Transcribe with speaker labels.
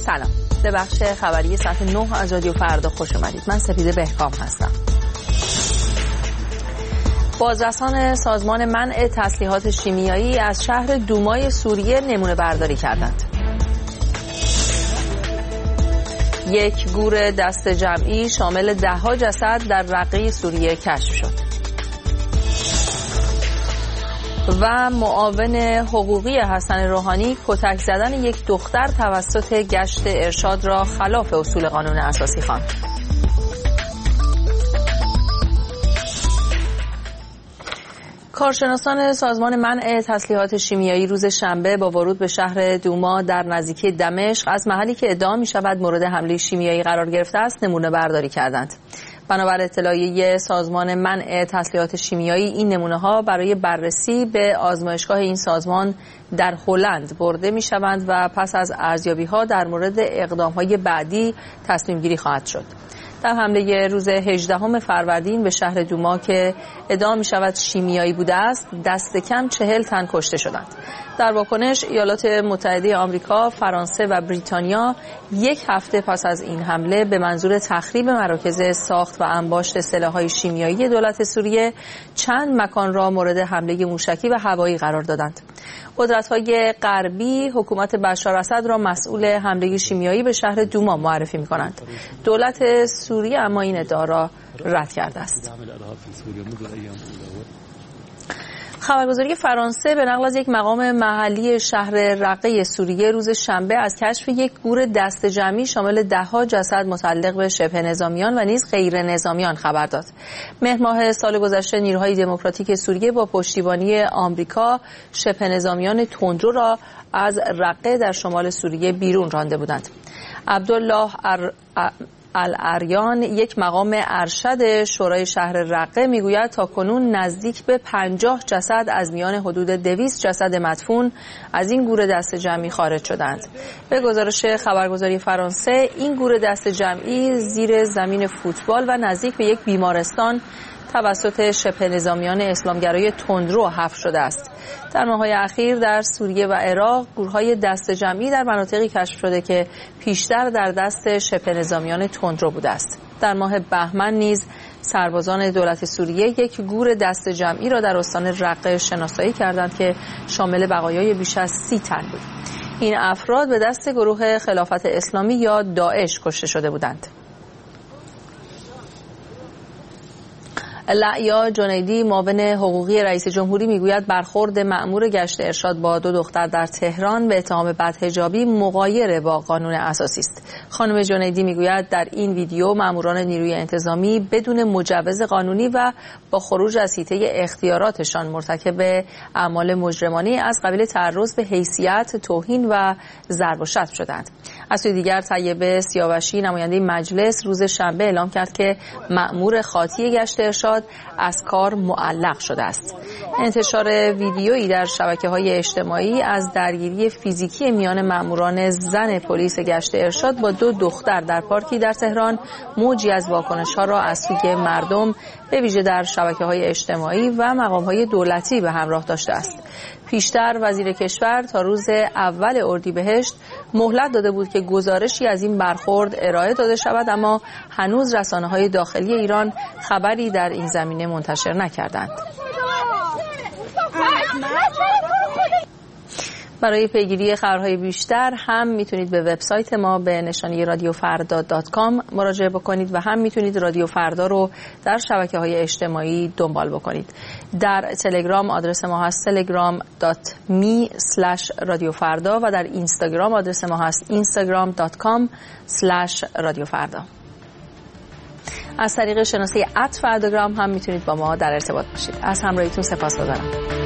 Speaker 1: سلام، به بخش خبری ساعت 9 از رادیو فردا خوش اومدید. من سپیده بهکام هستم. بازرسان سازمان منع تسلیحات شیمیایی از شهر دومای سوریه نمونه برداری کردند. یک گور دست جمعی شامل 10 جسد در رقه سوریه کشف شد. و معاون حقوقی حسن روحانی کتک زدن یک دختر توسط گشت ارشاد را خلاف اصول قانون اساسی خواند. کارشناسان سازمان منع تسلیحات شیمیایی روز شنبه با ورود به شهر دوما در نزدیکی دمشق از محلی که ادعا می شود مورد حمله شیمیایی قرار گرفته است نمونه برداری کردند. بنابر اطلاعیه سازمان منع تسلیحات شیمیایی، این نمونه ها برای بررسی به آزمایشگاه این سازمان در هلند برده می شوند و پس از ارزیابی ها در مورد اقدام های بعدی تصمیم گیری خواهد شد. در حمله روز 18 فروردین به شهر دوما که ادعا می شود شیمیایی بوده است، دست کم 40 تن کشته شدند. در واکنش ایالات متحده آمریکا، فرانسه و بریتانیا یک هفته پس از این حمله به منظور تخریب مراکز ساخت و انباشت سلاح‌های شیمیایی دولت سوریه چند مکان را مورد حمله موشکی و هوایی قرار دادند. قدرت‌های غربی حکومت بشار اسد را مسئول حمله شیمیایی به شهر دوما معرفی می‌کنند. دولت سوریه اما این ادعا را رد کرده است. خبرگزاری فرانسه به نقل از یک مقام محلی شهر رقه سوریه روز شنبه از کشف یک گور دست جمعی شامل 10 جسد متعلق به شبه نظامیان و نیز غیر نظامیان خبر داد. مهر ماه سال گذشته نیروهای دموکراتیک سوریه با پشتیبانی آمریکا شبه نظامیان تندرو را از رقه در شمال سوریه بیرون رانده بودند. عبدالله الاریان، یک مقام ارشد شورای شهر رقه، میگوید تاکنون نزدیک به 50 جسد از میان حدود 200 جسد مدفون از این گور دست جمعی خارج شدند. به گزارش خبرگزاری فرانسه، این گور دست جمعی زیر زمین فوتبال و نزدیک به یک بیمارستان توسط شبه نظامیان اسلامگرای تندرو حفر شده است. در ماه‌های اخیر در سوریه و عراق گورهای دست جمعی در مناطقی کشف شده که پیشتر در دست شبه نظامیان تندرو بوده است. در ماه بهمن نیز سربازان دولت سوریه یک گور دست جمعی را در استان رقه شناسایی کردند که شامل بقایای بیش از 30 تن بود. این افراد به دست گروه خلافت اسلامی یا داعش کشته شده بودند. لعیا جنیدی، معاون حقوقی رئیس جمهوری، میگوید برخورد مأمور گشت ارشاد با 2 دختر در تهران به اتهام بدحجابی مغایر با قانون اساسی است. خانم جنیدی میگوید در این ویدیو مأموران نیروی انتظامی بدون مجوز قانونی و با خروج از حیطه اختیاراتشان مرتکب اعمال مجرمانه از قبیل تعرض به حیثیت، توهین و ضرب و شتم شدند. از سوی دیگر طیبه سیاوشی، نماینده مجلس، روز شنبه اعلام کرد که مأمور خاطی گشت ارشاد از کار معلق شده است. انتشار ویدیویی در شبکه‌های اجتماعی از درگیری فیزیکی میان مأموران زن پلیس گشت ارشاد با 2 دختر در پارکی در تهران موجی از واکنش‌ها را از سوی مردم به ویژه در شبکه‌های اجتماعی و مقام‌های دولتی به همراه داشته است. پیشتر وزیر کشور تا روز اول اردیبهشت مهلت داده بود که گزارشی از این برخورد ارائه داده شود، اما هنوز رسانه‌های داخلی ایران خبری در این زمینه منتشر نکردند. برای پیگیری خبرهای بیشتر هم میتونید به وبسایت ما به نشانی radiofrda.com مراجعه بکنید و هم میتونید رادیو فردا رو در شبکه‌های اجتماعی دنبال بکنید. در تلگرام آدرس ما هست telegram.me/radiofarda و در اینستاگرام آدرس ما هست instagram.com/radiofarda. از طریق شناسه @فرداگرام هم میتونید با ما در ارتباط باشید. از همراهیتون سپاسگزارم.